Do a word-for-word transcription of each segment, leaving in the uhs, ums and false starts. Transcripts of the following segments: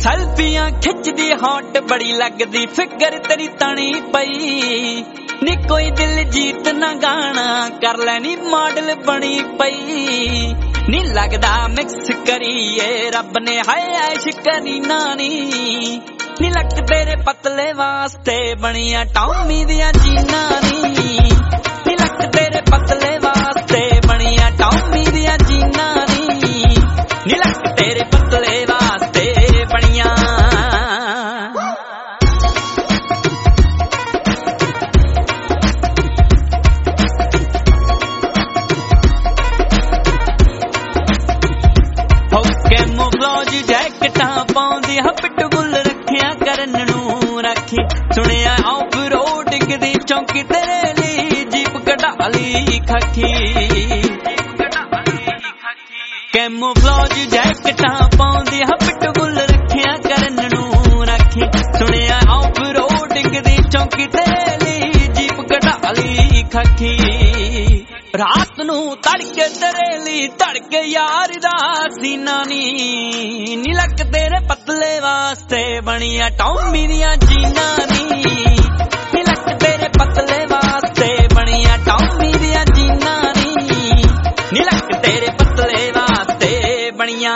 ਸੈਲਫੀਆਂ ਖਿੱਚਦੀ ਹੌਟ ਬੜੀ ਲੱਗਦੀ ਫਿਕਰ ਤੇਰੀ ਤਣੀ ਪਈ ਨੀ ਕੋਈ ਦਿਲਜੀਤ ਨਾ ਗਾਣਾ ਕਰ ਲੈਣੀ ਮਾਡਲ ਬਣੀ ਪਈ ਨੀ ਲੱਗਦਾ ਮਿਕਸ ਕਰੀਏ ਰੱਬ ਨੇ ਹਾਏ ਐਸ਼ ਕਰੀ ਨਾਨੀ ਨੀ ਲੱਕ ਤੇਰੇ ਪਤਲੇ ਵਾਸਤੇ ਬਣੀਆਂ ਟੌਮੀ ਦੀਆਂ ਜੀਨਾਂ ਨੀ ਨੀ ਲੱਕ ਤੇਰੇ ਪਤਲੇ ਵਾਸਤੇ ਬਣੀਆਂ ਟੌਮੀ ਦੀਆਂ ਜੀਨਾਂ ਨੀ ਨੀ ਲੱਕ ਤੇਰੇ ਪਤਲੇ ਵਾਸਤੇ ਬਣੀਆਂ ਕੈਮੋਫਲਾਜ ਜੈਕਟਾਂ ਪਾਉਂਦੀ ਹੱਪਟ ਗੁੱਲ ਰੱਖਿਆ ਕਰਨ ਨੂੰ ਰੱਖੀ ਸੁਣਿਆ ਆਫ ਰੋਡਿੰਗ ਦੀ ਚੌਂਕੀ ਤੇਰੇ ਲਈ ਜੀਪ ਕਢਾ ਲਈ ਖਾਕੀ ਕੈਮੋਫਲਾਜ ਜੈਕਟਾਂ ਪਾਉਂਦੀ ਹੱਪਟ ਗੁੱਲ ਰੱਖਿਆ ਕਰਨ ਨੂੰ ਰੱਖੀ ਸੁਣਿਆ ਆਫ ਰੋਡਿੰਗ ਦੀ ਚੌਂਕੀ ਤੇਰੇ ਲਈ ਜੀਪ ਕਢਾ ਲਈ ਖਾਕੀ ਰਾਤ ਨੂੰ ਤੜਕੇ ਤੇਰੇ ਲਈ ਧੜਕੇ ਯਾਰ ਦਾ ਸੀਨਾ ਨੀ ਨੀ ਲੱਕ ਤੇਰੇ ਪਤਲੇ ਵਾਸਤੇ ਬਣੀਆਂ ਟੌਮੀ ਦੀਆਂ ਜੀਨਾਂ ਨੀ ਨੀ ਲੱਕ ਤੇਰੇ ਪਤਲੇ ਵਾਸਤੇ ਬਣੀਆਂ ਟੌਮੀ ਦੀਆਂ ਜੀਨਾਂ ਨੀ ਨੀ ਲੱਕ ਤੇਰੇ ਪਤਲੇ ਵਾਸਤੇ ਬਣੀਆਂ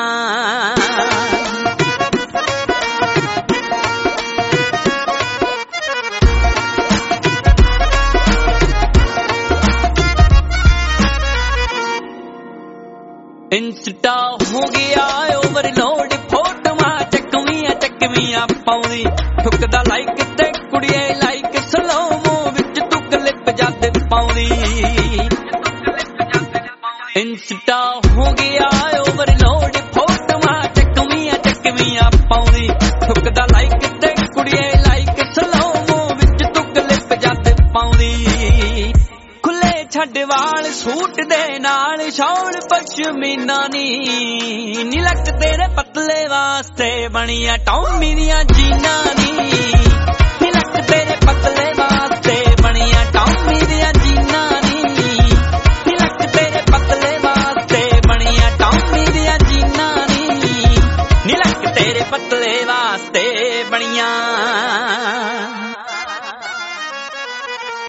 ਇੰਸਟਾ ਹੋ ਗਿਆ ਓਵਰਲੋਡ ਫੋਟੋਆਂ ਚੱਕਵੀਆਂ ਚੱਕਵੀਆਂ ਪਾਉਂਦੀ ਠੁਕਦਾ ਲਾਈਕ ਤੇ ਕੁੜੀਏ ਲਾਈਕ ਸਲੋਮੋ ਵਿੱਚ ਤੂੰ ਕਲਿੱਪ ਜਦ ਪਾਉਂਦੀ ਇੰਸਟਾ ਹੋ ਗਿਆ ਓਵਰਲੋਡ ਫੋਟੋਆਂ ਚੱਕਵੀਆਂ ਚੱਕਵੀਆਂ ਪਾਉਂਦੀ ਠੁਕਦਾ ਲਾਈਕ ਤੇ ਕੁੜੀਏ ਲਾਈਕ ਸਲੋਮੋ ਵਿੱਚ ਤੂੰ ਕਲਿੱਪ ਜਦ ਪਾਉਂਦੀ ਛੱਡ ਵਾਲ ਸੂਟ ਦੇ ਨਾਲ ਸ਼ੌਲ ਪਸ਼ਮੀਨਾ ਨੀ ਨੀ ਲੱਕ ਤੇਰੇ ਪਤਲੇ ਵਾਸਤੇ ਬਣੀਆਂ ਟੌਮੀ ਦੀਆਂ ਜੀਨਾਂ ਨੀ ਨੀ ਲੱਕ ਤੇਰੇ ਪਤਲੇ ਵਾਸਤੇ ਬਣੀਆਂ ਟੌਮੀ ਦੀਆਂ ਜੀਨਾਂ ਨੀ ਨੀ ਲੱਕ ਤੇਰੇ ਪਤਲੇ ਵਾਸਤੇ ਬਣੀਆਂ ਟੌਮੀ ਦੀਆਂ ਜੀਨਾਂ ਨੀ ਨੀ ਲੱਕ ਤੇਰੇ ਪਤਲੇ ਵਾਸਤੇ ਬਣੀਆਂ